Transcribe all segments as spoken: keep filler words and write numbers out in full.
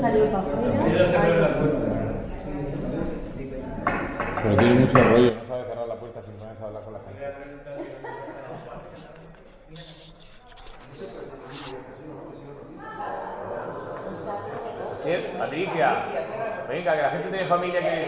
salió para afuera. Pero tiene mucho rollo, no sabe cerrar la puerta sin ponerse a hablar con la gente. Bien, Patricia, venga, que la gente tiene familia que...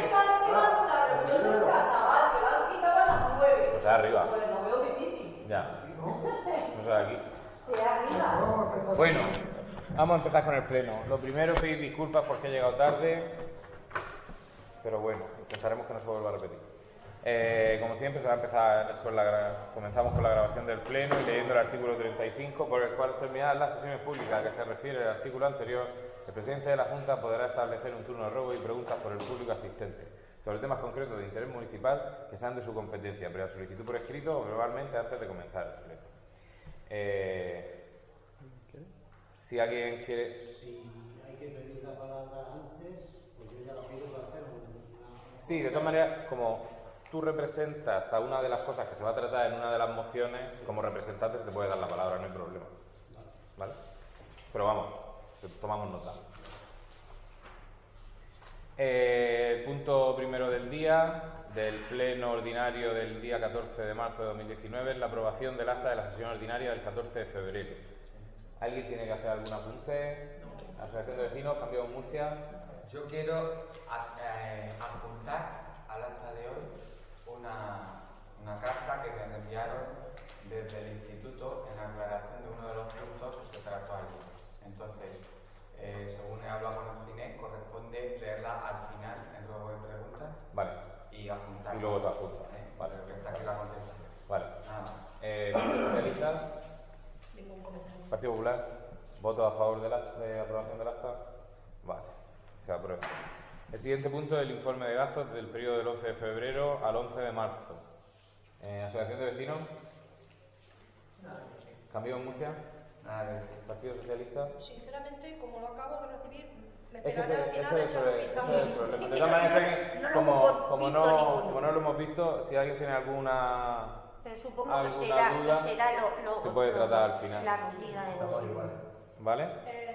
Pues arriba. Ya. No sé, aquí. Bueno, vamos a empezar con el pleno. Lo primero, pedir disculpas porque he llegado tarde, pero bueno, intentaremos que no se vuelva a repetir. Eh, como siempre, se va a empezar con la, comenzamos con la grabación del pleno y leyendo el artículo treinta y cinco, por el cual, terminadas las sesiones públicas a que se refiere el artículo anterior, el presidente de la Junta podrá establecer un turno de ruegos y preguntas por el público asistente sobre temas concretos de interés municipal que sean de su competencia, pero a solicitud por escrito o verbalmente antes de comenzar el pleno. Eh, si alguien quiere... Si hay que pedir la palabra antes, pues yo ya la pido para hacer una... Sí, de todas maneras, como tú representas a una de las cosas que se va a tratar en una de las mociones, como representante se te puede dar la palabra, no hay problema. ¿Vale? Pero vamos, tomamos nota. Eh, el punto primero del día, del pleno ordinario del día catorce de marzo de dos mil diecinueve, es la aprobación del acta de la sesión ordinaria del catorce de febrero. ¿Alguien tiene que hacer algún apunte? Asociación de Vecinos, Cambiamos Murcia. Yo quiero eh, adjuntar al acta de hoy una, una carta que me enviaron desde el instituto en aclaración de uno de los puntos que se trató allí. Entonces, eh, según he hablado con el Ginés, corresponde leerla al final en ruego y preguntas. Vale. Y adjuntar. Y luego se adjunta. ¿Eh? Vale. Pero que está aquí la contestación. Vale. Nada más. Eh, Partido Socialista. Ningún comentario. Partido Popular. ¿Voto a favor de la de aprobación del acta? Vale. Se aprueba. El siguiente punto es el informe de gastos del periodo del once de febrero al once de marzo. Eh, Asociación de Vecinos. ¿Cambiamos Murcia? Nada de decir. ¿Partido Socialista? Sinceramente, como lo acabo de recibir, me Es que esperaré al ese, final ese de es el echarlo problema. quizás. Ese es el problema. De todas maneras, No lo como, hemos como, visto no, ninguno. como no lo hemos visto, si alguien tiene alguna, Pero supongo que alguna será, duda, que será lo, lo, se puede lo- tratar al final. la rutina de Estamos igual. ¿Vale? Eh,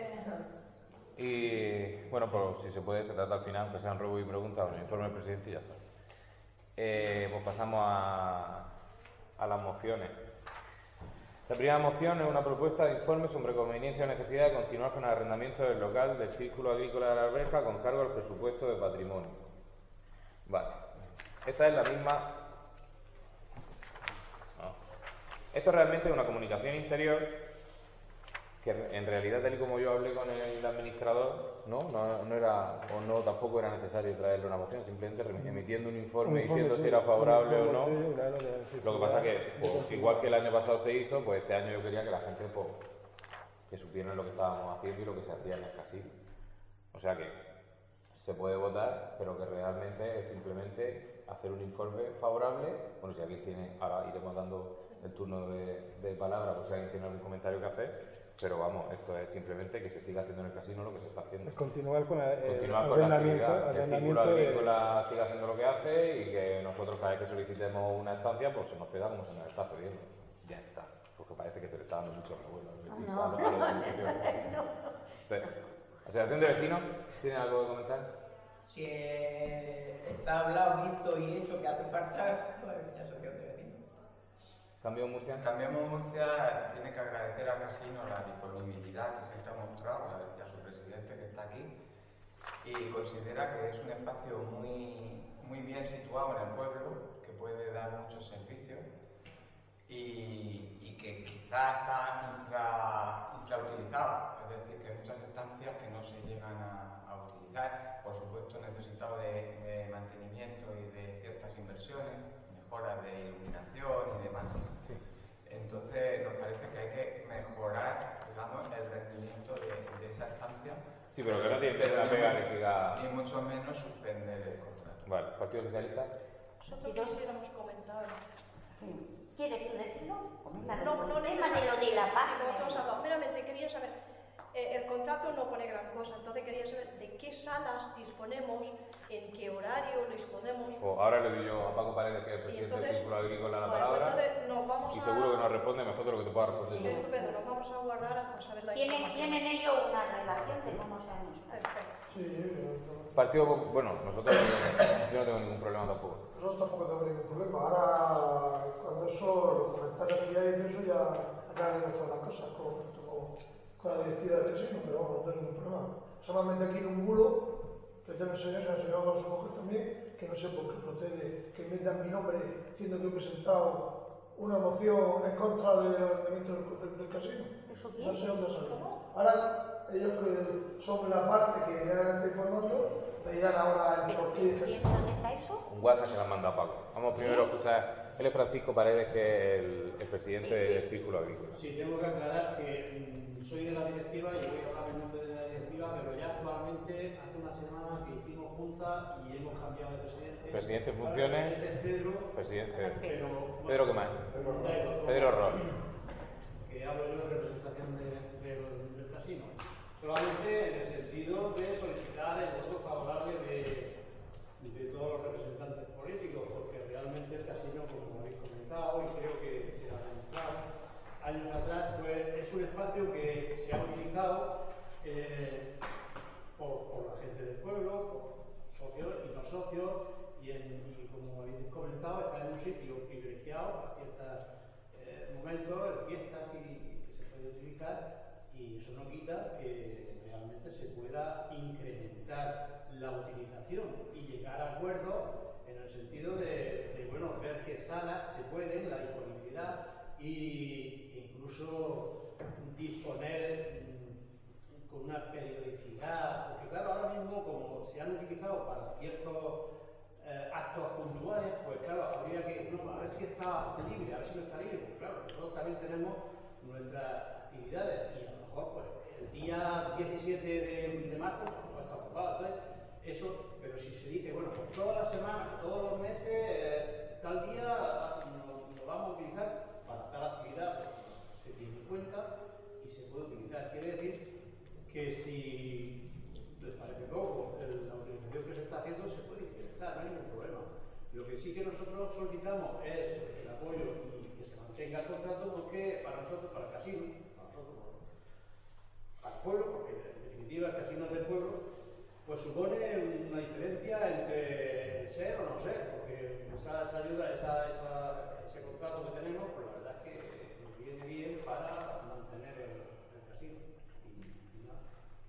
Y bueno, pues si se puede, se trata al final, aunque sean ruegos y preguntas, o el informe del presidente y ya está. Eh, pues pasamos a, a las mociones. La primera moción es una propuesta de informe sobre conveniencia o necesidad de continuar con el arrendamiento del local del Círculo Agrícola de la Alberca con cargo al presupuesto de patrimonio. Vale. Esta es la misma... No. Esto realmente es una comunicación interior que en realidad, tal y como yo hablé con el administrador, no, no, no era, o no tampoco era necesario traerle una moción, simplemente emitiendo un informe diciendo si era favorable o no. Lo que pasa que, pues, igual que el año pasado se hizo, pues este año yo quería que la gente, pues, que supieran lo que estábamos haciendo y lo que se hacía en el casino. O sea que se puede votar, pero que realmente es simplemente hacer un informe favorable. Bueno, si alguien tiene, ahora iremos dando el turno de, de palabra, pues si alguien tiene algún comentario que hacer. Pero vamos, esto es simplemente que se siga haciendo en el casino lo que se está haciendo. Es continuar con el Continuar con la arrendamiento, actividad, que el Círculo arrendamiento de... Agrícola siga haciendo lo que hace y que nosotros cada vez que solicitemos una estancia, pues se nos ceda como se nos está cediendo. Ya está. Porque parece que se le está dando mucho revuelo. No, no. Asociación de Vecinos, ¿tienen algo que comentar? Si eh, está hablado, visto y hecho que hace falta, pues ya sé qué te decir. ¿Cambio Murcia? Cambiamos Murcia tiene que agradecer al casino la disponibilidad que siempre ha mostrado y a su presidente que está aquí y considera que es un espacio muy, muy bien situado en el pueblo, que puede dar muchos servicios y, y que quizás está infra, infrautilizado, es decir, que hay muchas estancias que no se llegan a, a utilizar, por supuesto necesitado de, de mantenimiento y de ciertas inversiones, mejoras de iluminación y demás. Sí. Entonces nos parece que hay que mejorar, digamos, el rendimiento de, de esa estancia. Sí, pero que no tiene que la pega que siga... Ni mucho menos suspender el contrato. Vale, ¿Partido Socialista? nosotros quisiéramos comentar. ¿Quieres tú decirlo? Coméntalo. No, no, tema de lo de la paz. Sí, nosotros hablamos. Meramente quería saber, eh, el contrato no pone gran cosa, entonces quería saber de qué salas disponemos, en qué horario lo disponemos. Pues ahora le doy yo a Paco Paredes, que es el Y presidente entonces, del Círculo Agrícola, la bueno, palabra. entonces nos vamos Y a... seguro que nos responde mejor de lo que te pueda responder Sí, yo. estupendo, nos vamos a guardar hasta saber la ¿Tienen, información. tienen ellos una relación que no nos sabemos. Perfecto. Sí, yo, Partido, bueno, nosotros yo no tengo ningún problema tampoco. nosotros tampoco tenemos ningún problema. Ahora, cuando eso, los comentarios que hay, eso ya aclararemos todas las cosas con, con, con la directiva del casino, pero vamos, no tengo ningún problema. Solamente aquí en un bulo, que tengo el señor, se ha enseñado a su mujer también, que no sé por qué procede que metan mi nombre diciendo que he presentado una moción en contra del ayuntamiento del, del casino. No sé dónde salió. Ahora, ellos que son la parte que me han estado informando, me dirán ahora el por qué. ¿Y dónde está eso? Un WhatsApp se lo han mandado a Paco. Vamos primero a escuchar. Él es Francisco Paredes, que es el, el presidente del Círculo Agrícola. Sí, tengo que aclarar que mm, soy de la directiva y voy a hablar en nombre de la directiva, pero ya actualmente hace una semana que hicimos junta y hemos cambiado de presidente. Presidente en funciones. El presidente es Pedro. Presidente. Pero, Pedro, ¿qué más? Pedro, Pedro Ross. Que hablo yo en representación de, de, del casino. Solamente en el sentido de solicitar el voto favorable de, de todos los representantes políticos, porque realmente el casino, como habéis comentado, y creo que se ha demostrado años atrás, pues es un espacio que se ha utilizado eh, por, por la gente del pueblo, por socios y no socios, y, en, y como habéis comentado, está en un sitio privilegiado para ciertos eh, momentos, de fiestas y, que se puede utilizar. Y eso no quita que realmente se pueda incrementar la utilización y llegar a acuerdos en el sentido de, de bueno, ver qué salas se pueden, la disponibilidad e incluso disponer mmm, con una periodicidad, porque claro, ahora mismo como se han utilizado para ciertos eh, actos puntuales, pues claro, habría que, no, a ver si está libre, a ver si no está libre, porque claro, nosotros también tenemos nuestras actividades y a lo mejor pues el día diecisiete de, de marzo pues está ocupado, ¿sabes? Eso, pero si se dice, bueno, pues todas las semanas, todos los meses, eh, tal día nos, nos vamos a utilizar para tal actividad, pues, se tiene en cuenta y se puede utilizar. Quiere decir que si les parece poco la utilización que se está haciendo, se puede incrementar, no hay ningún problema. Lo que sí que nosotros solicitamos es el apoyo y que se mantenga el contrato, porque para nosotros, para el casino, para nosotros, para el pueblo, porque en definitiva el casino del pueblo, pues supone una diferencia entre ser o no ser, porque esa, esa ayuda, esa, esa, ese contrato que tenemos, pues la verdad es que nos viene bien para mantener el, el casino. Y, y nada.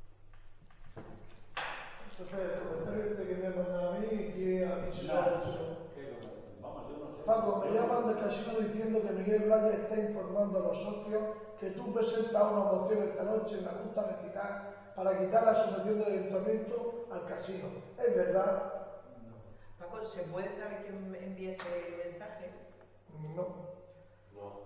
Entonces, el comentario este que me mandan a mí, que a mí se lo ha hecho. Vamos, yo no sé. Paco, me llaman del casino diciendo que Miguel Blaya está informando a los socios que tú presentas una moción esta noche en la Junta Vecinal para quitar la subvención del ayuntamiento al casino. ¿Es verdad? No. Paco, ¿se puede saber quién envía ese mensaje? No. No.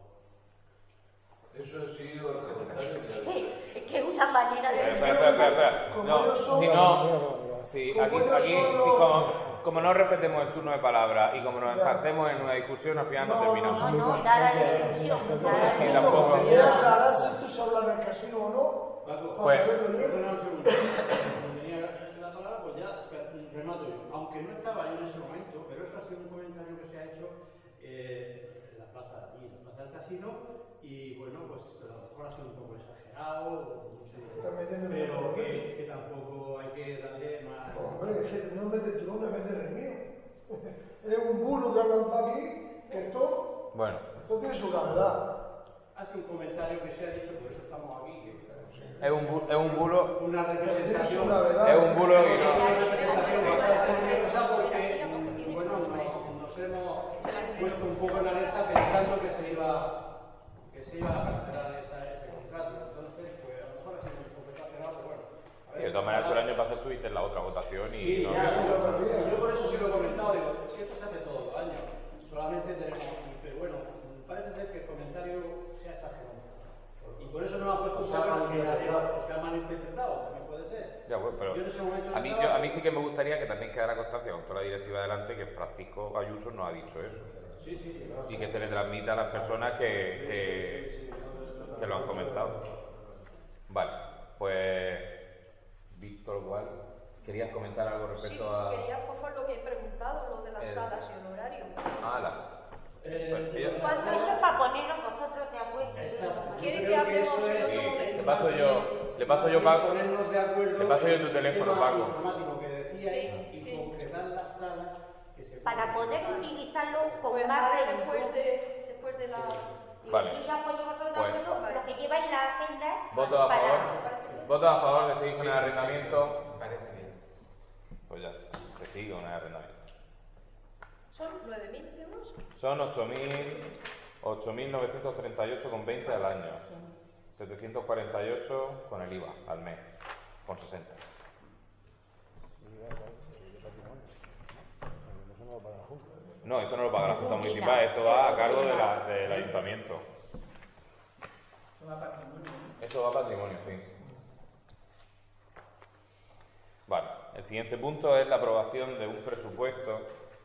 Eso ha sido el comentario que había. Es que es una manera de... Espera, espera, espera, espera. Como No, ellos son- si no, sí, como aquí, ellos aquí son sí, los- como, como no respetemos el turno de palabra y como nos Ya. enfarcemos en una discusión, al final no, No, terminamos. No, no, nada de discusión, nada de Y tampoco- ¿Quiere aclarar si esto se habla en el casino o no? Paco, Pues- Para saberlo yo. perdona un segundo. Cuando tenía la palabra, pues ya remato yo. Aunque no estaba yo en ese momento, pero eso ha sido un comentario que se ha hecho eh, en la plaza de allí, en la plaza del casino, y bueno, pues a lo mejor ha sido un poco exagerado, no sé, Está metiendo en pero el- que, que tampoco hay que darle más. Hombre, es que no metes tu nombre, metes el mío. Es un bulo que han lanzado aquí, que esto, Bueno, esto tiene su gravedad. Ha sido un comentario que se ha dicho, por eso estamos aquí. que- es un, bu- es un bulo, Una Tiene su representación. gravedad. es un bulo y no... Una representación bastante nerviosa porque, mm, bueno, no- nos hemos puesto un poco en alerta pensando que se iba, que se iba a cancelar esa, ese contrato. Entonces, pues a lo mejor ha sido un poco exagerado, pero bueno. A Y ver, de todas maneras, tú el año pasado estuviste en la otra votación y Sí, no ya, había- pero yo por eso sí lo he comentado, digo, si esto se hace todos los años, solamente tenemos, pero bueno, parece ser que el comentario se ha exagerado. Y por eso no ha puesto O se ha malinterpretado. o se ha malinterpretado, también puede ser. Ya, bueno, pero Yo en ese momento a mí, estaba- yo- a mí sí que me gustaría que también quedara constancia con toda la directiva adelante que Francisco Ayuso no ha dicho eso. Sí, sí, sí. Y que se le transmita a las personas que, que, que lo han comentado. Vale, pues Víctor Gual, ¿querías comentar algo Sí, respecto a, quería por favor lo que he preguntado, lo de las Eh, salas y el horario. a las? Eh, Pues, ella- Pues eso es para ponernos vosotros de acuerdo. Exacto. ¿Quiere Yo que creo que hablemos eso en es- otro Sí, momento? te paso yo, le paso yo, Paco. Ponernos de acuerdo Le paso yo en tu el teléfono, sistema Paco. informático que decíais Sí, y sí. concretar las salas que se Para pueden poder utilizarlo con Pues más haré tiempo. después de, después de la... Y Vale. aquí ya podemos hacer de Pues- acuerdo lo que lleva en la agenda. ¿Votos a para- favor? ¿Votos a favor de seguir con Sí, el sí, arrendamiento? sí, me parece bien. Pues ya, se sigue con el arrendamiento. ¿Son nueve mil euros? Son ocho mil novecientos treinta y ocho con veinte al año. setecientos cuarenta y ocho con el I V A al mes, con sesenta. No, esto no lo paga la Junta Municipal, esto va a cargo de la- del Ayuntamiento. Eso va a patrimonio, ¿no? Esto va a patrimonio, sí. Vale, el siguiente punto es la aprobación de un presupuesto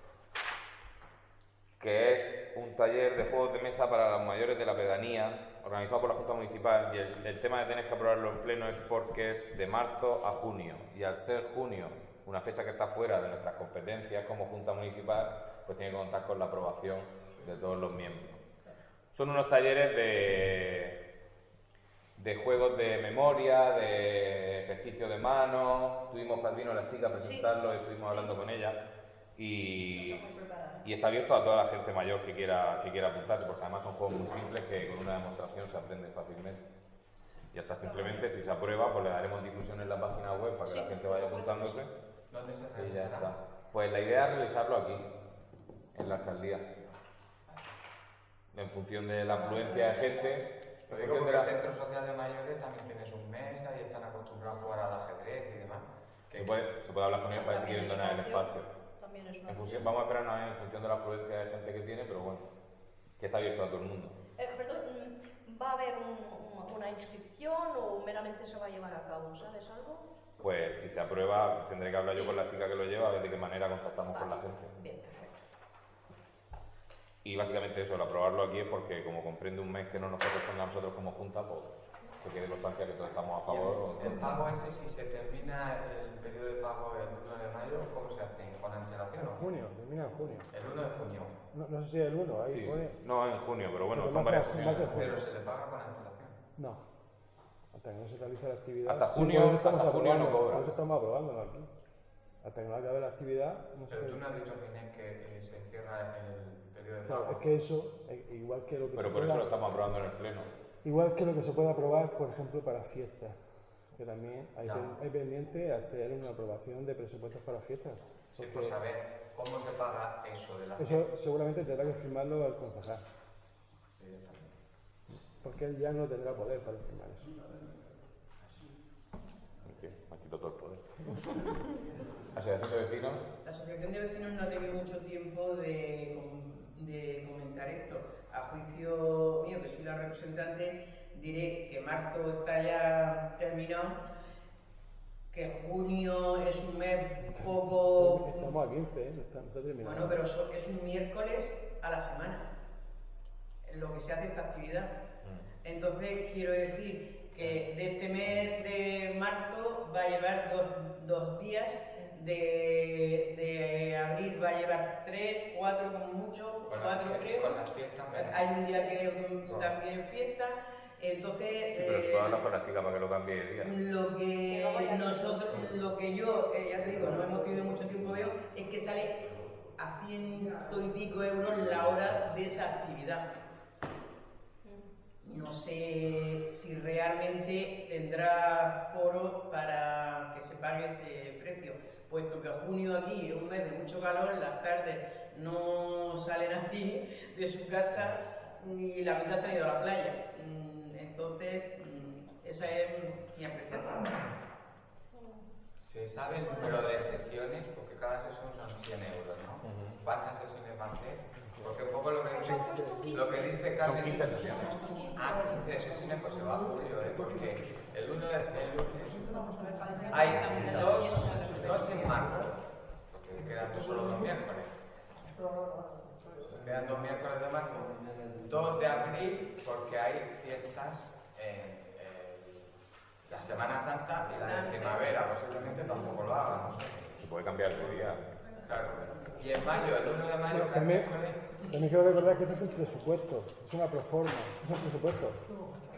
que es un taller de juegos de mesa para los mayores de la pedanía, organizado por la Junta Municipal, y el, el tema de tener que aprobarlo en pleno es porque es de marzo a junio, y al ser junio una fecha que está fuera de nuestras competencias como Junta Municipal, pues tiene que contar con la aprobación de todos los miembros. Son unos talleres de, de juegos de memoria, de ejercicio de manos. Tuvimos vino la chica a presentarlo, estuvimos hablando con ella, y, y está abierto a toda la gente mayor que quiera, que quiera apuntarse, porque además son juegos muy simples que con una demostración se aprende fácilmente. Y hasta simplemente, si se aprueba, pues le daremos difusión en la página web para que la gente vaya apuntándose. ¿Dónde se Y ya realizará? está. Pues la idea es realizarlo aquí, en la alcaldía. En función de la afluencia de gente. Lo en digo función porque de el la- centro social de mayores también tiene sus mesas y están acostumbrados a jugar al ajedrez y demás. Se puede, se puede hablar con ellos para ver si quieren donar el espacio. También es una En función, opción. vamos a esperarnos en función de la afluencia de gente que tiene, pero bueno, que está abierto a todo el mundo. Eh, perdón, mm, ¿va a haber un- un- una inscripción o meramente se va a llevar a cabo? ¿Sabes algo? Pues si se aprueba, tendré que hablar yo con la chica que lo lleva, a ver de qué manera contactamos con la gente. Bien, perfecto. Y básicamente eso, el aprobarlo aquí es porque como comprende un mes que no nos corresponde a nosotros como Junta, pues que quede constancia que todos estamos a favor. o- El pago ese, si se termina el periodo de pago el uno de mayo, ¿cómo se hace? ¿Con antelación? En junio, termina en junio. El uno de junio. No, no sé si es el uno, ahí Sí. pone. No, en junio, pero bueno, Pero son más varias de- opciones. más de junio. Pero se le paga con antelación. No. Hasta que no se realice la actividad. Hasta Sí, junio- por eso estamos hasta junio no aprobando, cobra. Por eso estamos aprobándolo aquí. Hasta que no acabe la actividad, no se Pero tú puede- no has dicho, Ginés, que eh, se cierra el periodo de Claro, pago. es que eso, eh, igual que lo que Pero se por eso pueda- lo estamos aprobando en el Pleno. igual que lo que se puede aprobar, por ejemplo, para fiestas, que también hay, Ya. pen- hay pendiente hacer una aprobación de presupuestos para fiestas. Sí, porque pues saber cómo se paga eso de la eso seguramente tendrá que firmarlo el concejal, porque él ya no tendrá poder para firmar eso. En fin, me quito todo el poder. Asociación de vecinos. La Asociación de Vecinos no ha tenido mucho tiempo de, com- de comentar esto. A juicio mío, que soy la representante, diré que marzo está ya terminado, que junio es un mes poco... Estamos a quince, ¿eh? no está, no está terminado. Bueno, pero so- es un miércoles a la semana, en lo que se hace esta actividad. Entonces, quiero decir que de este mes de marzo va a llevar dos, dos días, de, de abril va a llevar tres, cuatro como mucho, Con las cuatro fie- creo. con las fiestas menos. Hay un día que mm, también fiesta, entonces... Sí, pero se eh, puede hablar con la chica para que lo cambie de día. lo que nosotros, lo que yo, eh, ya te digo, no hemos tenido mucho tiempo veo, es que sale a ciento y pico euros la hora de esa actividad. No sé si realmente tendrá foro para que se pague ese precio, puesto que junio aquí es un mes de mucho calor, en las tardes no sale nadie de su casa y la mitad se ha ido a la playa. Mm, Entonces, mm, esa es mi apreciación. Se sabe el número de sesiones, porque cada sesión son cien euros, ¿no? ¿Cuántas sesiones van a hacer? Porque un poco lo que dice, lo que dice Son Carmen... quince sesiones. Ah, quince sesiones, pues se va a julio, ¿eh? Porque el uno de... El, hay dos, dos en marzo, porque quedan dos- solo dos miércoles. Quedan dos miércoles de marzo. Dos de abril, porque hay fiestas en... La Semana Santa y la de primavera, posiblemente tampoco lo hagan, no sé. Se puede cambiar de día. Claro. Y en mayo, el uno de mayo, que También, es miércoles, también quiero recordar que esto es un presupuesto, es una proforma, es un presupuesto.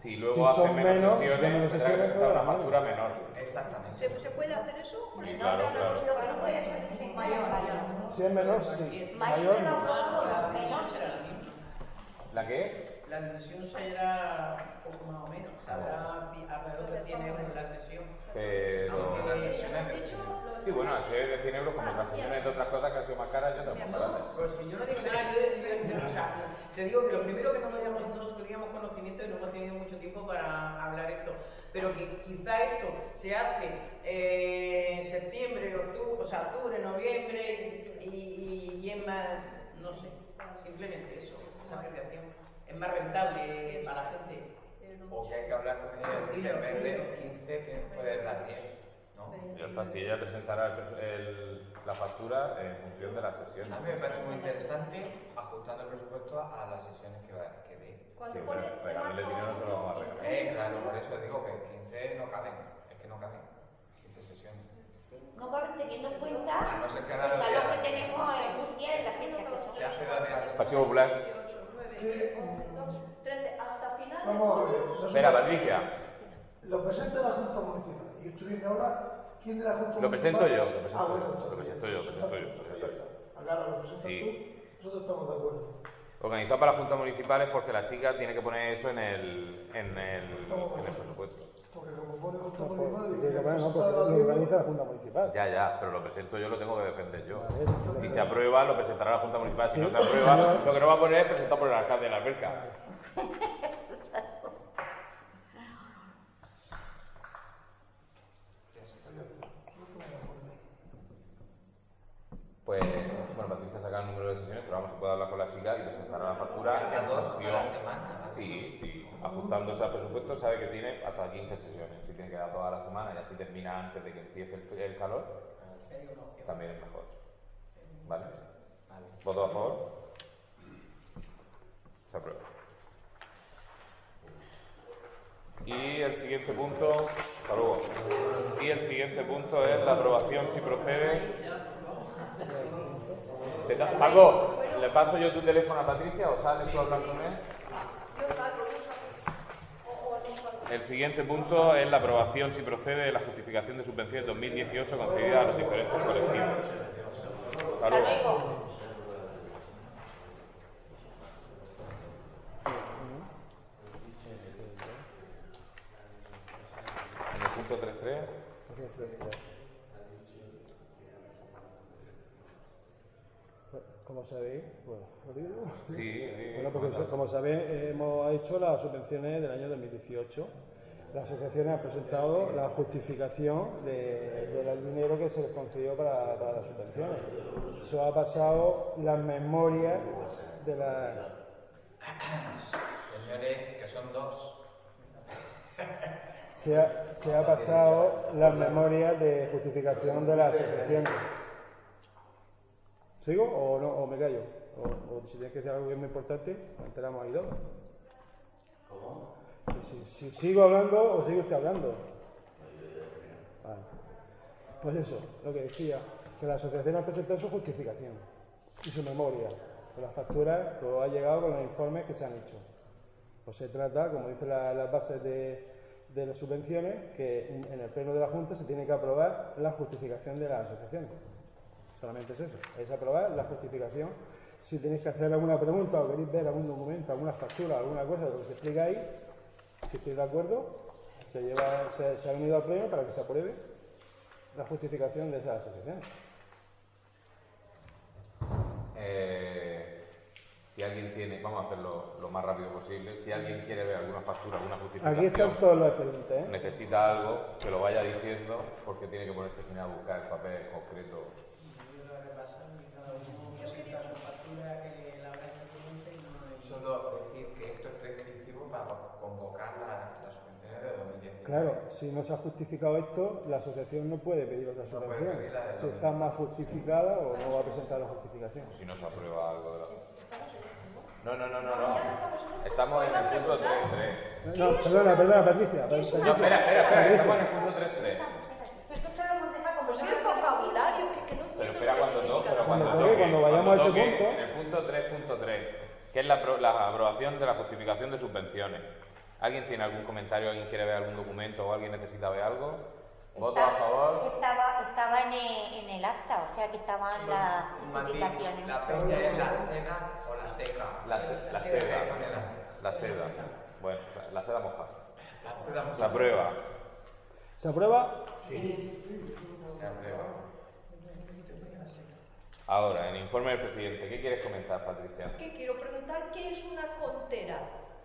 Si luego si hace son menos, menos, sesiones, menos tendrá que sesiones, presentar una pues, factura menor. Exactamente. ¿Se, ¿Se puede hacer eso? Por Sí, si claro, no, claro. Lo que no puede ser es mayor, mayor. Si es menor, sí. Mayor Mayor de la no. aprobado, La menor. decisión será la misma. ¿La qué? La decisión será un poco más o menos, saldrá ci- alrededor de cien euros la sesión. Pero... Las sesiones de Sí, bueno, así es de cien euros como las sesiones de otras cosas que han sido más caras y otras más baratas. Pues si yo no digo nada, yo, yo- yo- o sea, te digo que lo primero que no teníamos, no teníamos conocimiento y no hemos tenido mucho tiempo para hablar esto, pero que quizá esto se hace eh, en septiembre, octubre, o sea, octubre, noviembre y, y, y es más, no sé, simplemente eso, esa apreciación. Es más rentable para la gente. O que hay que hablar con ella y decirle, en vez de quince, que puedes dar diez. ¿No? Ya está, si ella presentará el, el- la factura en función de las sesiones. A mí me parece muy interesante ajustando el presupuesto a las sesiones que, va, que dé. Cuando Sí, pone pero regalarle dinero no se lo vamos a regalar. Eh, claro, por eso digo que quince no caben. Es que no caben. quince sesiones. No cabe teniendo en cuenta A no ser que haga el los valor días. que tenemos en un día en la fecha que son. Se hace dos días. Partido Popular. dieciocho, nueve, once, trece, hasta finales. Vamos a ver. nosotros- Espera, Patricia. Lo presenta la Junta Municipal. Y estoy viendo ahora quién de la Junta Lo Municipal. presento yo, lo presento ah, bueno, yo, entonces, lo presento yo, lo presenta presento yo, tú, lo pues presento ya está. Acá lo presentas Sí. tú. Nosotros estamos de acuerdo. Organizado para las juntas municipales porque la chica tiene que poner eso en el, en el, en el presupuesto. Porque como pone Junta No, Municipal. pues, y tiene que poner, no, presenta porque la lo tienda, organiza la Junta Municipal. Ya, ya, pero lo presento yo, lo tengo que defender yo. Vale, entonces- Si se aprueba, lo presentará la Junta Municipal. Si no se Sí. aprueba, lo que no va a poner es presentado por el alcalde de la alberca. Pues, bueno, Patricia saca el número de sesiones, pero vamos, se puede hablar con la chica y presentará la factura en Dos a función. la semana. Sí, sí, ajustándose al presupuesto, sabe que tiene hasta quince sesiones. Si tiene que dar toda la semana y así termina antes de que empiece el, el calor, también es mejor. ¿Vale? ¿Voto a favor? Se aprueba. Y el siguiente punto, hasta luego. Y el siguiente punto es la aprobación si procede. Te da- Paco, ¿le paso yo tu teléfono a Patricia o sales tú a hablar con él? El siguiente punto es la aprobación si procede de la justificación de subvenciones dos mil dieciocho concedida a los diferentes colectivos. Hasta luego. En el punto tres punto tres. Como sabéis, bueno, ¿lo digo? Sí, sí. Bueno, porque comenta. como sabéis, hemos hecho las subvenciones del año dos mil dieciocho. Las asociaciones han presentado la justificación de- del dinero que se les concedió para, para las subvenciones. Eso ha pasado las memorias de la... Señores, que son dos. Se ha, se ha pasado las memorias de justificación de las asociaciones. ¿Sigo o no? ¿O me callo? O, o si tienes que decir algo que es muy importante, nos enteramos ahí dos. ¿Cómo? Si, si sigo hablando o sigue usted hablando. Vale. Pues eso, lo que decía, que la asociación ha presentado su justificación y su memoria, con las facturas que ha llegado con los informes que se han hecho. Pues se trata, como dicen la, las bases de, de las subvenciones, que en, en el pleno de la Junta se tiene que aprobar la justificación de las asociaciones. Solamente es eso, es aprobar la justificación. Si tenéis que hacer alguna pregunta o queréis ver algún documento, alguna factura, alguna cosa de lo que se explica ahí, si estáis de acuerdo, se, lleva, se, se ha venido al pleno para que se apruebe la justificación de esas asociaciones. Eh, si alguien tiene, vamos a hacerlo lo más rápido posible, si alguien quiere ver alguna factura, alguna justificación, Aquí están todos los expedientes, ¿eh? necesita algo, que lo vaya diciendo, porque tiene que ponerse sin a buscar el papel concreto. Solo decir que esto es prescriptivo para convocar la- las subvenciones de dos mil diecinueve. Claro, si no se ha justificado esto, la asociación no puede pedir otra No puede subvención. pedir la de Si está más justificada o no va a presentar la justificación. Si no se aprueba algo de la... No, no, no, no, no. Estamos en el punto tres punto tres. No, perdona, perdona, Patricia. No, Patricia. espera, espera, espera, que Patricia. estamos en el punto tres punto tres. Esto se lo hemos dejado como Como si si el vocabulario, que, que no Pero entiendo espera lo que cuando significa. toque, pero cuando Cuando toque, toque, cuando vayamos a ese toque, punto. En el punto tres punto tres, que es la, apro- la aprobación de la justificación de subvenciones. ¿Alguien tiene algún comentario? ¿Alguien quiere ver algún documento o alguien necesita ver algo? ¿Voto Está- a favor? Estaba, estaba en, el, en el acta, o sea que estaban las Mati, justificaciones. ¿la peña es la seda o la seca? La, se- la Se seda. pone la seda. La seda. Bueno, la seda mojada. La seda Se mojada. aprueba. ¿Se aprueba? Se aprueba. Ahora, el informe del presidente. ¿Qué quieres comentar, Patricia? ¿Qué quiero preguntar? ¿Qué es una contera?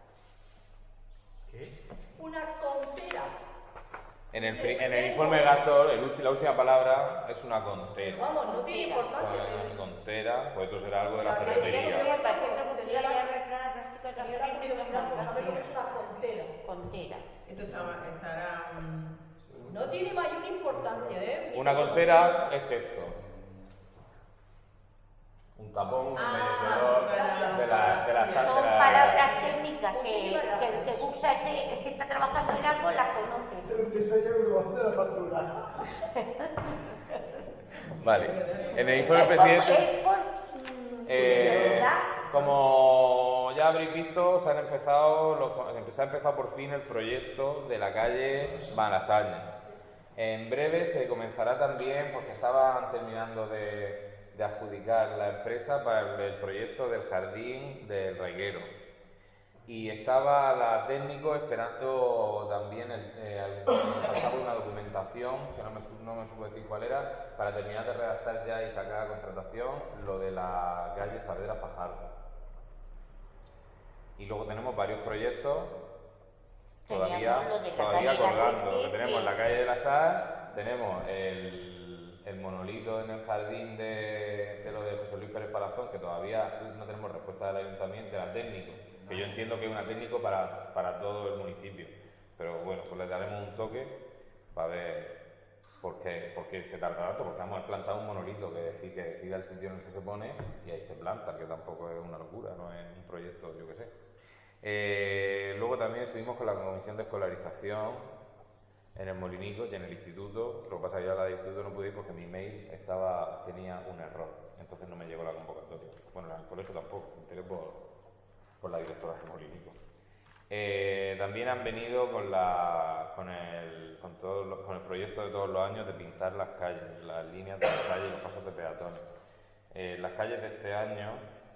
¿Qué? Una contera. En el, pri- en el informe de gasto, el ulti- la última palabra es una contera. Vamos, no tiene importancia. Una contera, pues esto será algo de la La ferretería. Tenía la curiosidad Contera. por saber lo que es una contera. Contera. Esto está- estará... mm, No tiene mayor importancia, ¿eh? Una contera es esto. Un tapón, un Ah, embellecedor para- de la de la de Son la- palabras técnicas que, que el que usa ese, el que está trabajando en algo las conoce. treinta y seis euros de la factura. Vale. En el informe del presidente, Es por, mm, eh, curiosidad. como ya habréis visto, se han empezado los- se ha empezado por fin el proyecto de la calle Malasaña. En breve se comenzará también, porque estaban terminando de, de adjudicar la empresa para el, el proyecto del jardín del Reguero. Y estaba la técnico esperando también el, eh, faltaba una documentación, que no me, su- no me supo decir cuál era, para terminar de redactar ya y sacar a contratación lo de la calle Saavedra Fajardo. Y luego tenemos varios proyectos todavía, Teníamos lo de la todavía calle colgando. Gallete, Tenemos que- la calle de la Sal, tenemos el, el monolito en el jardín de, de lo de José Luis Pérez Palazón, que todavía no tenemos respuesta del ayuntamiento, de la técnico, que yo entiendo que es una técnico para, para todo el municipio. Pero bueno, pues le daremos un toque para ver por qué, por qué se tarda tanto, porque vamos a plantar un monolito que, decide, que decida el sitio en el que se pone y ahí se planta, que tampoco es una locura, no es un proyecto, yo qué sé. Eh, luego también estuvimos con la comisión de escolarización en el Molinico y en el instituto. Lo que pasa es que yo a la del instituto no pude ir porque mi mail estaba, tenía un error, entonces no me llegó la convocatoria. Bueno, en el colegio tampoco, me enteré por, por la directora del Molinico. Eh, también han venido con, la, con, el, con, todos los- con el proyecto de todos los años de pintar las calles, las líneas de las calles y los pasos de peatones. Eh, las calles de este año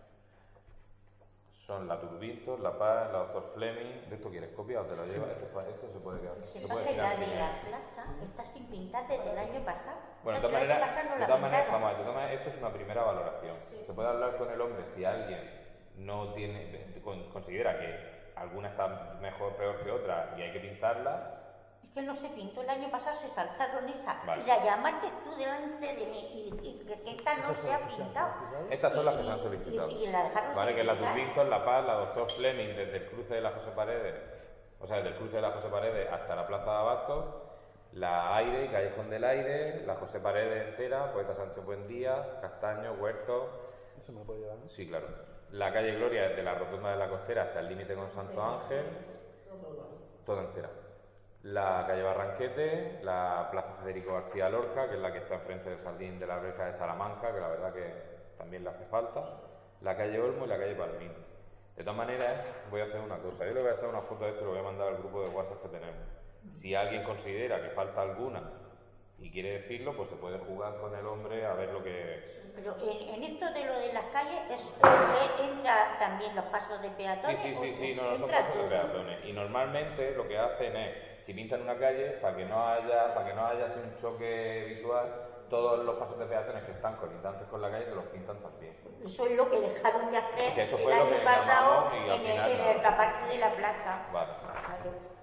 son la Turbintos, La Paz, la Doctor Fleming. ¿De esto quieres copia o te lo llevas? Esto, esto se puede quedar. Lo que Se pasa puede es que la tirar de primero. la plaza está sin pintar desde el año pasado. Bueno, O de sea, todas que el año maneras, pasado no de la todas maneras, pintaron. vamos a ver, de todas maneras, esto es una primera valoración. Se puede hablar con el hombre si alguien no tiene, con- considera que alguna está mejor o peor que otra y hay que pintarla. Es que no se pintó el año pasado, se saltaron esa. Vale. Y la llamaste tú delante de mí y, y que, que esta no se ha pintado. Estas son las que Y- se han y- solicitado. Y, y la dejaron Vale, sin que es la pintar. Turbintos, La Paz, la Doctor Fleming, desde el cruce de la José Paredes, o sea, desde el cruce de la José Paredes hasta la Plaza de Abastos, la Aire y Callejón del Aire, la José Paredes entera, Poeta Sánchez Buendía, Castaño, Huertos. Eso me lo puedo llevar, ¿no? Sí, claro. La calle Gloria, desde la Rotonda de la Costera hasta el límite con Santo Ángel, toda entera. La calle Barranquete, la Plaza Federico García Lorca, que es la que está enfrente del Jardín de la Alberca de Salamanca, que la verdad que también le hace falta. La calle Olmo y la calle Palmín. De todas maneras, voy a hacer una cosa. Yo le voy a echar una foto de esto y lo voy a mandar al grupo de WhatsApp que tenemos. Si alguien considera que falta alguna y quiere decirlo, pues se puede jugar con el hombre a ver lo que... Pero en, en esto de lo de las calles, es, eh, entra también los pasos de Sí, peatones. sí, sí, ¿o sí, qué? no, no son Entra pasos de todo. peatones. Y normalmente lo que hacen es, si pintan una calle, para que no haya, para que no haya así un choque visual, todos los pasos de peatones que están colindantes con la calle se los pintan también. Eso es lo que dejaron de hacer Que eso el fue lo año que pasado llamamos y al en, el- final en nada. el- la parte de la plaza. Vale. Claro.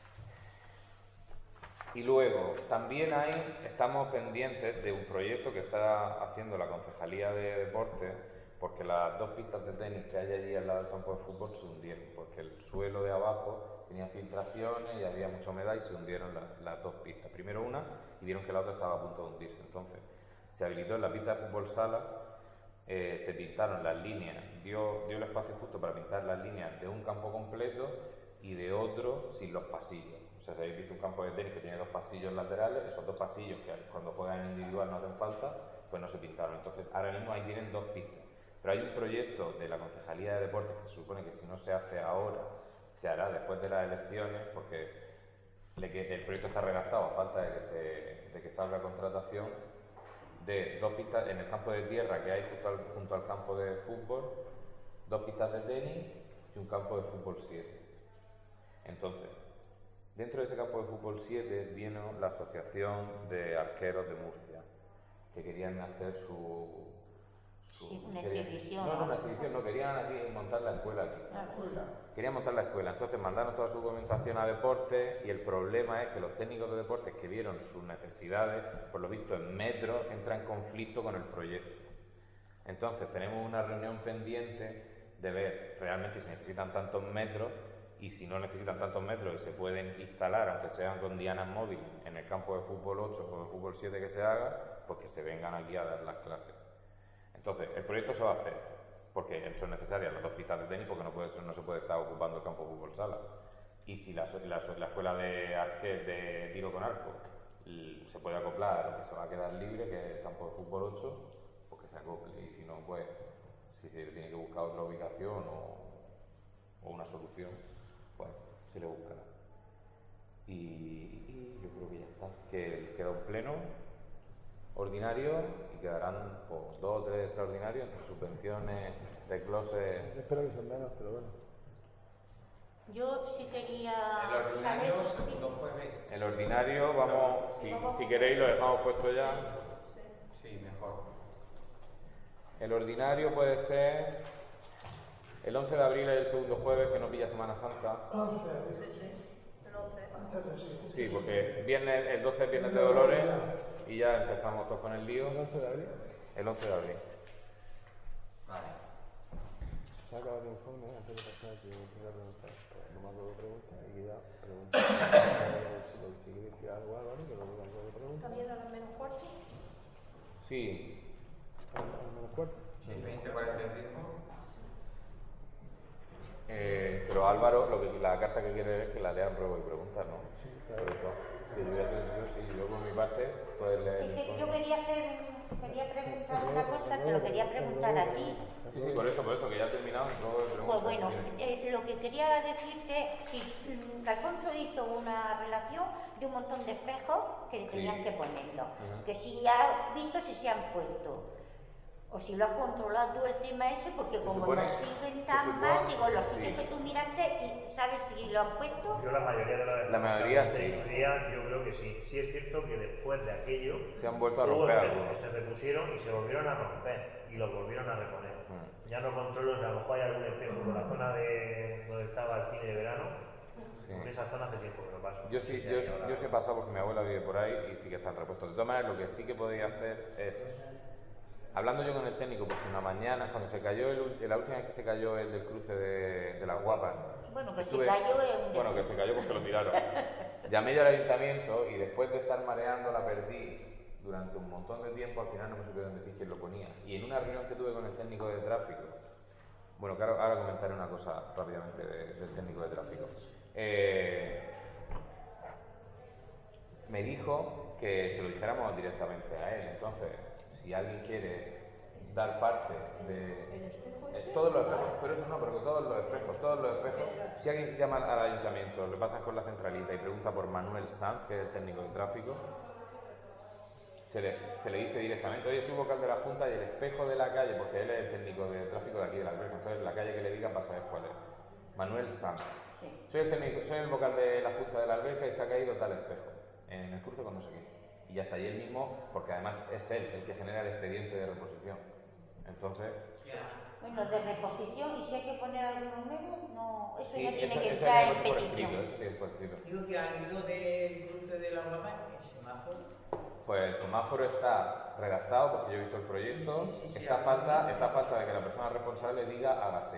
Y luego, también hay, estamos pendientes de un proyecto que está haciendo la Concejalía de Deportes, porque las dos pistas de tenis que hay allí al lado del campo de fútbol se hundieron, porque el suelo de abajo tenía filtraciones y había mucha humedad y se hundieron la- las dos pistas. Primero una y vieron que la otra estaba a punto de hundirse. Entonces, se habilitó en la pista de fútbol sala, eh, se pintaron las líneas, dio, dio el espacio justo para pintar las líneas de un campo completo y de otro sin los pasillos. O sea, si habéis visto un campo de tenis que tiene dos pasillos laterales, esos dos pasillos que cuando juegan en individual no hacen falta, pues no se pintaron. Entonces, ahora mismo ahí tienen dos pistas. Pero hay un proyecto de la Concejalía de Deportes que se supone que si no se hace ahora, se hará después de las elecciones, porque el proyecto está redactado a falta de que, se, de que salga contratación, de dos pistas en el campo de tierra que hay junto al, junto al campo de fútbol, dos pistas de tenis y un campo de fútbol siete. Entonces, dentro de ese campo de fútbol siete vino la Asociación de Arqueros de Murcia, que querían hacer su... su sí, una querían, exhibición. No, no, una exhibición, no, querían aquí montar la escuela aquí. Ah, Querían montar la escuela, entonces mandaron toda su documentación a deportes y el problema es que los técnicos de deportes que vieron sus necesidades, por lo visto en metros, entran en conflicto con el proyecto. Entonces tenemos una reunión pendiente de ver realmente si necesitan tantos metros y si no necesitan tantos metros y se pueden instalar, aunque sean con dianas móviles, en el campo de fútbol ocho o de fútbol siete que se haga, pues que se vengan aquí a dar las clases. Entonces, el proyecto se va a hacer, porque son necesarias las dos pistas de tenis, porque no, puede, no se puede estar ocupando el campo de fútbol sala. Y si la, la, la escuela de, arque, de tiro con arco se puede acoplar a lo que se va a quedar libre, que es el campo de fútbol ocho, pues que se acople. Y si no, pues, si se tiene que buscar otra ubicación o, o una solución, pues se le buscará. Y, y yo creo que ya está. Que queda un pleno ordinario y quedarán pues, dos o tres extraordinarios entre subvenciones, desgloses. Espero que sean menos, pero bueno. Yo sí quería El ordinario, saber segundo jueves. El ordinario, vamos, si, si queréis lo dejamos puesto ya. Sí, mejor. El ordinario puede ser el once de abril, es el segundo jueves, que no pilla Semana Santa. once. Sí, sí. El once. Antes de sí. Sí, porque viernes, el doce es Viernes de Dolores y ya empezamos todos con el lío. ¿El once de abril? El once de abril. Vale. Se ha acabado el informe, antes de pasar, que quería preguntar. No me acuerdo de preguntar y ya pregunto. Si lo si quiere decir algo, Álvaro, que lo diga algo de pregunta. También a las menos cuarto. Sí. ¿Al menos cuarto? Sí, veinte cuarenta y cinco. Eh, pero Álvaro, lo que, la carta que quiere es que la lean ruego y preguntas, ¿no? Sí, claro. Por eso, que yo, ya, yo, sí, yo por mi parte, puedes leer el Es que yo informe. quería hacer, quería preguntar una cosa, te lo quería preguntar a ti. Sí, sí, por eso, por eso, que ya he terminado y luego le pregunto. Pues bueno, eh, lo que quería decirte, si mm, Alfonso hizo una relación de un montón de espejos que tenían Sí. que ponerlo, Ujú. que si has visto si se han puesto, o si lo has controlado tú el tema ese, porque Se como supone- nos siguen se tan supone- mal, digo, los sí. sitios que tú miraste y sabes si lo han puesto. Yo la mayoría de las La mayoría de sí. su día, yo creo que sí. Sí es cierto que después de aquello Se han vuelto a hubo romper espejos algunos. que se repusieron y se volvieron a romper y los volvieron a reponer. Mm. Ya no controlo si a lo mejor hay algún espejo por la zona de donde estaba el cine de verano. Sí. Por esa zona hace tiempo que no paso. Yo No sí, sé si yo, hay ahora. yo sí he pasado porque mi abuela vive por ahí y sí que están repuestos. De todas maneras, lo que sí que podía hacer es, hablando yo con el técnico, porque una mañana, cuando se cayó, el, ul- la última vez que se cayó el del cruce de, de las Guapas, Bueno, que estuve- se cayó en... bueno, que se cayó porque lo tiraron. Llamé yo al ayuntamiento y después de estar mareando la perdí durante un montón de tiempo, al final no me supieron decir quién lo ponía. Y en una reunión que tuve con el técnico de tráfico, bueno, claro, ahora comentaré una cosa rápidamente de- del técnico de tráfico. Eh, me dijo que se lo dijéramos directamente a él. Entonces, si alguien quiere dar parte de eh, todos los espejos, pero eso no, pero que todos los espejos, todos los espejos, si alguien llama al ayuntamiento, le pasas con la centralita y pregunta por Manuel Sanz, que es el técnico de tráfico, se le, se le dice directamente, oye, soy vocal de la Junta y el espejo de la calle, porque él es el técnico de tráfico de aquí de la Alberca, entonces la calle que le digan va a saber cuál es. Manuel Sanz. Soy el técnico, soy el vocal de la Junta de la Alberca y se ha caído tal espejo en el cruce con no sé qué. Y ya está, y él mismo, porque además es él el que genera el expediente de reposición. Entonces, Bueno, de reposición, y si hay que poner algunos menos, no, eso sí, ya tiene eso, que eso entrar hay en que poner por escrito, petición. eso sí es por escrito. Digo que al hilo del cruce de la Guapa, el semáforo. Pues el semáforo está redactado porque yo he visto el proyecto. Sí, sí, sí, sí, esta, sí, falta, sí. esta falta de que la persona responsable diga hágase.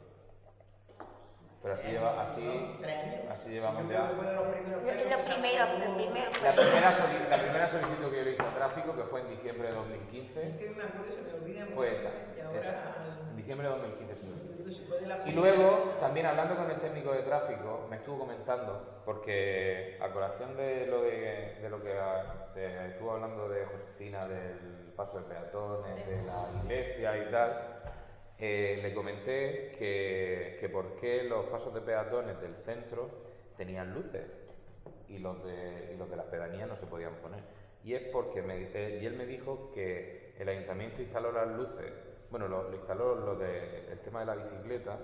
Pero así lleva, así, así llevamos ya. Fue de los primeros Lo lo primero, lo primero fue- La primera, soli- la primera solicitud que yo le hice a tráfico, que fue en diciembre de dos mil quince, Es que me acuerdo, se me olvida mucho. fue esa. Y esa. ahora. En diciembre de dos mil quince. sí. Digo, si fue de la Y primera- luego, también hablando con el técnico de tráfico, me estuvo comentando, porque a colación de lo, de, de lo que ah, se estuvo hablando de Josefina, del paso de peatones, de la iglesia y tal, Eh, le comenté que, que por qué los pasos de peatones del centro tenían luces y los de, y los de las pedanías no se podían poner. Y es porque me, eh, y él me dijo que el ayuntamiento instaló las luces, bueno, lo, lo instaló lo de, el tema de la bicicleta,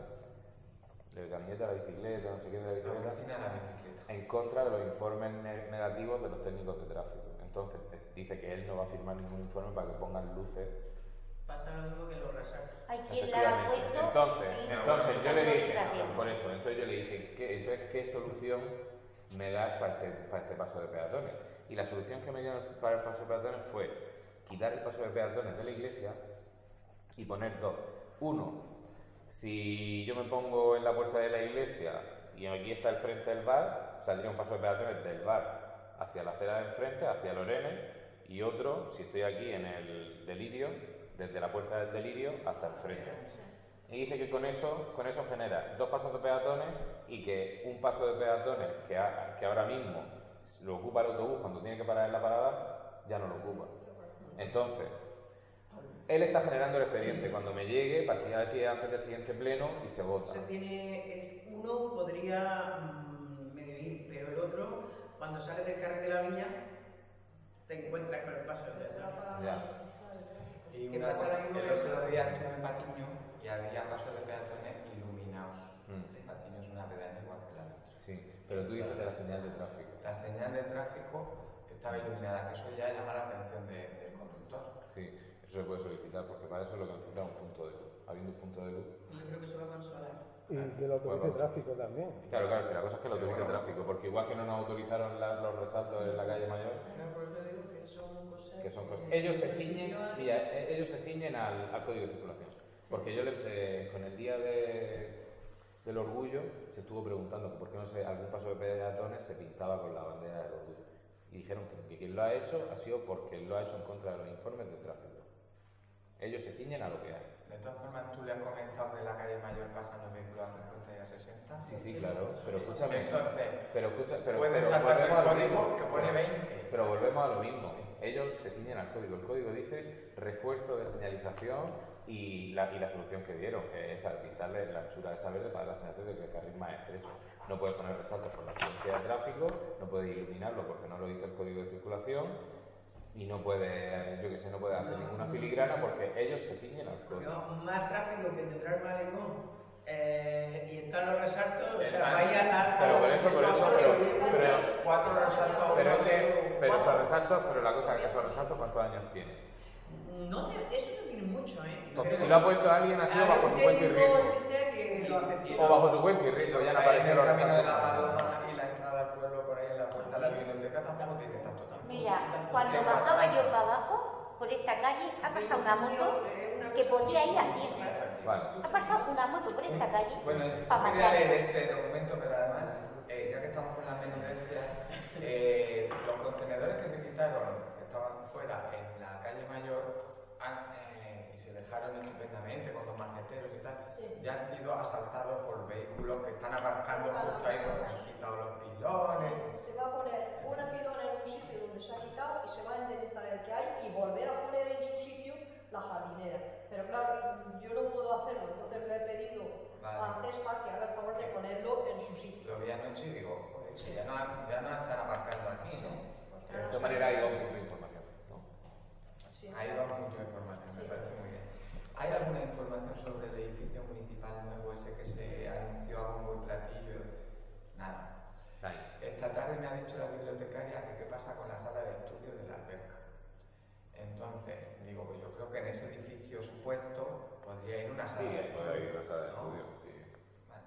el gabinete de la bicicleta, no sé qué de la bicicleta, la bicicleta, en contra de los informes ne negativos de los técnicos de tráfico. Entonces dice que él no va a firmar ningún informe para que pongan luces. Pasa lo mismo que los resaltos. Hay quien la ha puesto. Entonces, y entonces yo le dije, autorización. por eso, entonces yo le dije, ¿qué, entonces, ¿qué solución me da para este, para este paso de peatones? Y la solución que me dio para el paso de peatones fue quitar el paso de peatones de la iglesia y poner dos. Uno, si yo me pongo en la puerta de la iglesia y aquí está el frente del bar, saldría un paso de peatones del bar hacia la acera de enfrente, hacia Lorene, y otro, si estoy aquí en el Delirio, desde la puerta del Delirio hasta el frente. Y dice que con eso, con eso genera dos pasos de peatones y que un paso de peatones que, ha, que ahora mismo lo ocupa el autobús cuando tiene que parar en la parada, ya no lo ocupa. Entonces, él está generando el expediente. Cuando me llegue, para si a ver si es antes del siguiente pleno y se vota. Se tiene, es, uno podría mmm, medio ir, pero el otro, cuando sales del carril de la villa, te encuentras con el paso de peatones. Ya. Y una cosa, el otro día estuve en Patiño y había pasos de peatones iluminados. Mm. Patiño es una pedanía igual que la nuestra. Sí, pero tú dices de la señal de tráfico. La señal de tráfico estaba iluminada, que eso ya llama la atención de, del conductor. Sí, eso se puede solicitar, porque para eso lo que necesita es un punto de luz. Habiendo un punto de luz. Yo creo que eso va con solar. Y que lo autorice tráfico también. Claro, claro, si la cosa es que lo autorice bueno, tráfico, porque igual que no nos autorizaron la, los resaltos en la calle Mayor. Claro, por eso digo que son cosas. Que son cosas. Ellos se ciñen, mira, ellos se ciñen al, al código de circulación. Porque yo le, eh, con el día de, del orgullo se estuvo preguntando por qué no sé, algún paso de peatones se pintaba con la bandera del orgullo. Y dijeron que, que quien lo ha hecho ha sido porque lo ha hecho en contra de los informes de tráfico. Ellos se ciñen a lo que hay. De todas formas, ¿tú le has comentado que en la calle Mayor pasan los vehículos a cincuenta y a sesenta? Sí, sí, claro, pero escúchame. Entonces, pero escucha, pero, puedes pero saltar el volvemos código mismo, que pone veinte. Pero volvemos a lo mismo. Ellos se ciñen al código. El código dice refuerzo de señalización y la, y la solución que dieron, que es al pintarle la anchura de esa verde para dar la sensación de que el carril más estrecho. No puedes poner resaltos por la frecuencia de tráfico, no puedes iluminarlo porque no lo dice el código de circulación. Y no puede, yo que sé, no puede hacer no, ninguna filigrana porque ellos se ciñen al código. No, más tráfico que tendrá el malecón eh, y están los resaltos, o sea, vaya a... Pero por eso, por eso, pero... pero cuatro resaltos... Pero, que, pero esos resaltos, pero la cosa es que esos resaltos, ¿cuántos años tienen? No, eso no tiene mucho, ¿eh? Porque si lo ha puesto alguien, ha sido bajo su cuenta y riesgo. O bajo su cuenta y riesgo, ya no aparecen los resaltos. El camino de la Paloma y la entrada al pueblo por ahí en la puerta de la biblioteca tampoco tiene tanto tiempo. Mira, cuando bajaba yo para abajo, por esta calle, ha pasado una moto que podía ir a cien. Vale. Ha pasado una moto por esta calle. Bueno, yo quería leer ese documento, pero además, eh, ya que estamos con las menudencias, eh, los contenedores que se quitaron, que estaban fuera en la calle Mayor, han, eh, y se dejaron estupendamente con los maceteros y tal, sí, ya han sido asaltados por vehículos que están aparcando justo ahí porque han quitado los pilones. Se va a poner una pilona en un sitio donde se ha quitado y se va a enderezar el que hay y volver a poner en su sitio la jardinera. Pero claro, yo no puedo hacerlo, entonces le he pedido vale. a CESPA que haga el favor de ponerlo en su sitio. Lo vi anoche y digo, joder, sí. ya, no, ya no están aparcando aquí, ¿no? Sí, de todas maneras hay un punto de información, ¿no? Sí, hay un punto de información, sí, me parece muy bien. ¿Hay alguna información sobre el edificio municipal nuevo ese que se anunció a bombo y platillo? Nada. Ahí. Esta tarde me ha dicho la bibliotecaria que qué pasa con la sala de estudio de la alberca. Entonces, digo, pues yo creo que en ese edificio supuesto podría ir una sala sí, de estudio. Sí, ir una sala de estudio, ¿no? Sí. Vale.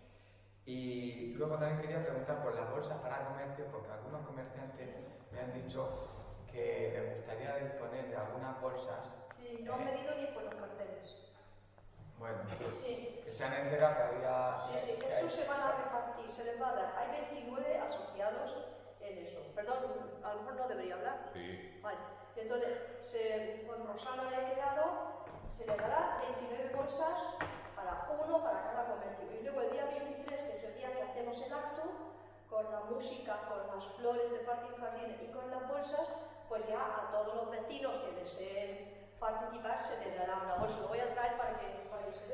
Y luego también quería preguntar por las bolsas para comercio, porque algunos comerciantes me han dicho que les gustaría disponer de algunas bolsas. Sí, no han venido ni por los carteles. Bueno, sí. que se han enterado que había... Sí, sí, que eso se van a repartir, se les va a dar. Hay veintinueve asociados en eso. Perdón, a lo mejor no debería hablar. Sí. Vale. Entonces, se, con Rosana le he quedado, se le dará veintinueve bolsas para uno para cada comercio. Y luego el día veintitrés, que es el día que hacemos el acto, con la música, con las flores de parque y jardín y con las bolsas, pues ya a todos los vecinos que deseen participar se les dará una bolsa. Lo voy a traer para que, para que se vea.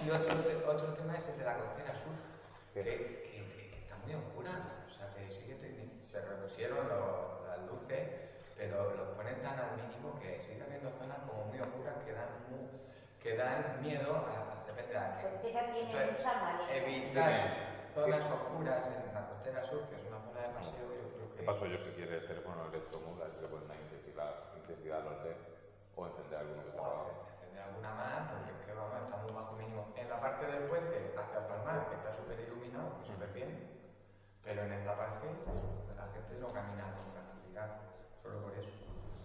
Y otro, otro tema es el de la costera sur, que, que, que está muy oscura. O sea, que sí que te, se repusieron los, las luces, pero los ponen tan al mínimo que sigue habiendo zonas como muy oscuras que dan, muy, que dan miedo a, depende de a qué. Entonces, evitar zonas oscuras en la costera sur, que es una zona de paseo, yo creo que... ¿Qué paso yo si quiere el teléfono electromóvil, si le ponen una intensidad, intensidad a los L E D o encender alguno que está abajo? Encender alguna más, porque es que vamos, está muy bajo mínimo. En la parte del puente hacia Palmar, que está súper iluminado, súper bien, pero en esta parte la gente no camina con tranquilidad, solo por eso.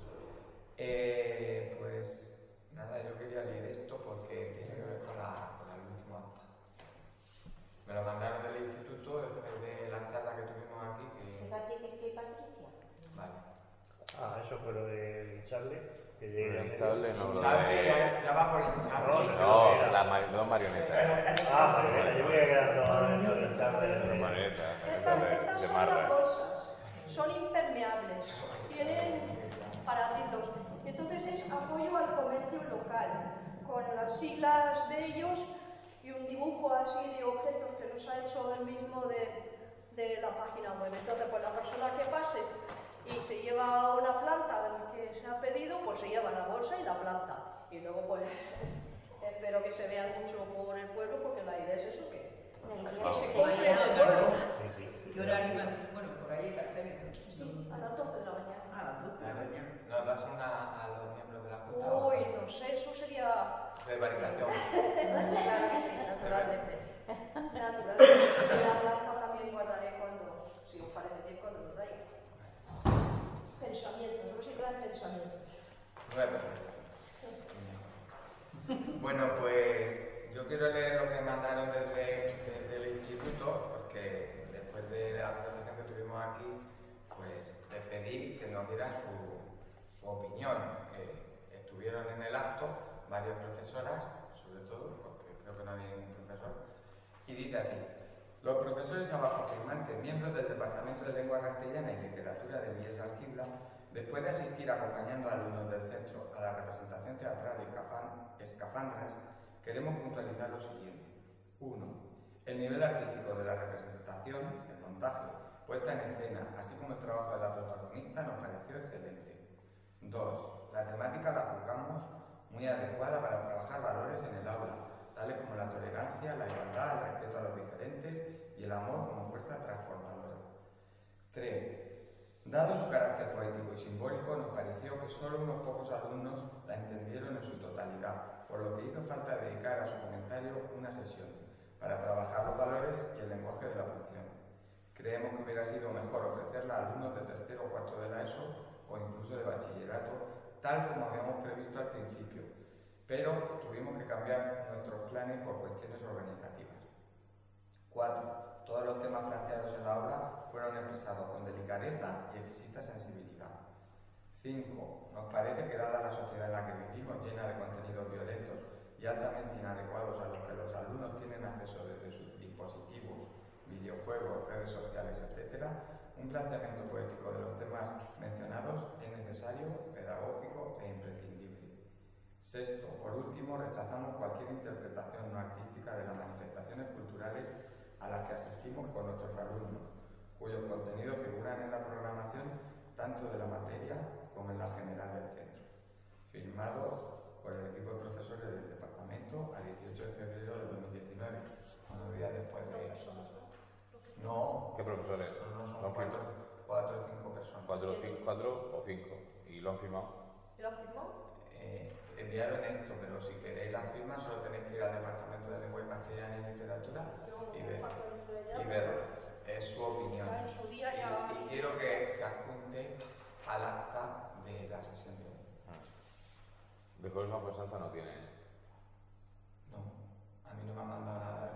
Eh, pues nada, yo quería leer esto porque tiene que ver con, la, con el último acta. Me lo mandaron del instituto después de la charla que tuvimos aquí. Que... Vale. Ah, eso fue lo de hincharle. Que llegue el hinchable no, hinchable, de... ya, ya va por hinchable. No, no, no las mari dos marionetas. Ah, marionetas, yo voy a quedar todo el hinchable. De marionetas, Estas de son marra. las bolsas, son impermeables, tienen para abrirlos. Entonces es apoyo al comercio local, con las siglas de ellos y un dibujo así de objetos que nos ha hecho el mismo de, de la página web. Entonces, pues la persona que pase y se lleva una planta de lo que se ha pedido, pues se lleva la bolsa y la planta. Y luego, pues, espero que se vea mucho por el pueblo, porque la idea es eso, que, que se compre en el pueblo. ¿Qué horario? Bueno, por ahí carteles. Sí, a las doce de la mañana. A las doce de la mañana. ¿Nos das una a los miembros de la Junta? Uy, no sé, eso sería... Prevaricación. Claro que sí, naturalmente. Naturalmente. La planta también guardaré cuando, si os parece bien, cuando lo traiga. Pensamientos, no sé si traen pensamientos. Nueve. Bueno, pues yo quiero leer lo que mandaron desde, desde el instituto, porque después de la presentación que tuvimos aquí, pues les pedí que nos dieran su, su opinión, que estuvieron en el acto varias profesoras, sobre todo, porque creo que no había ningún profesor, y dice así: los profesores abajo firmantes, miembros del Departamento de Lengua Castellana y Literatura de Vies Alquibla, después de asistir acompañando a alumnos del centro a la representación teatral Escafandras, queremos puntualizar lo siguiente. uno. El nivel artístico de la representación, el montaje, puesta en escena, así como el trabajo de la protagonista, nos pareció excelente. dos. La temática la juzgamos muy adecuada para trabajar valores en el aula, tales como la tolerancia, la igualdad, el respeto a los diferentes y el amor como fuerza transformadora. tres. Dado su carácter poético y simbólico, nos pareció que solo unos pocos alumnos la entendieron en su totalidad, por lo que hizo falta dedicar a su comentario una sesión, para trabajar los valores y el lenguaje de la función. Creemos que hubiera sido mejor ofrecerla a alumnos de tercero o cuarto de la ESO o incluso de bachillerato, tal como habíamos previsto al principio, pero tuvimos que cambiar nuestros planes por cuestiones organizativas. cuatro. Todos los temas planteados en la obra fueron expresados con delicadeza y exquisita sensibilidad. cinco. Nos parece que, dada la sociedad en la que vivimos, llena de contenidos violentos y altamente inadecuados a los que los alumnos tienen acceso desde sus dispositivos, videojuegos, redes sociales, etcétera, un planteamiento poético de los temas mencionados es necesario, pedagógico e imprescindible. Sexto, por último, rechazamos cualquier interpretación no artística de las manifestaciones culturales a las que asistimos con nuestros alumnos, cuyos contenidos figuran en la programación tanto de la materia como en la general del centro. Firmado por el equipo de profesores del departamento a dieciocho de febrero de dos mil diecinueve, unos días después de... No. ¿Qué profesores? No, no, son cuatro, cuatro o cinco personas. ¿Cuatro, cinco, cuatro o cinco? ¿Y lo han firmado? ¿Lo han firmado? Eh, enviaron esto, pero si queréis las firmas solo tenéis que ir al Departamento de Lengua Castellana y Literatura y ver, y ver es su opinión. Y, y quiero que se adjunte al acta de la sesión de hoy. De Jueves Más Santa no tiene. No, a mí no me han mandado nada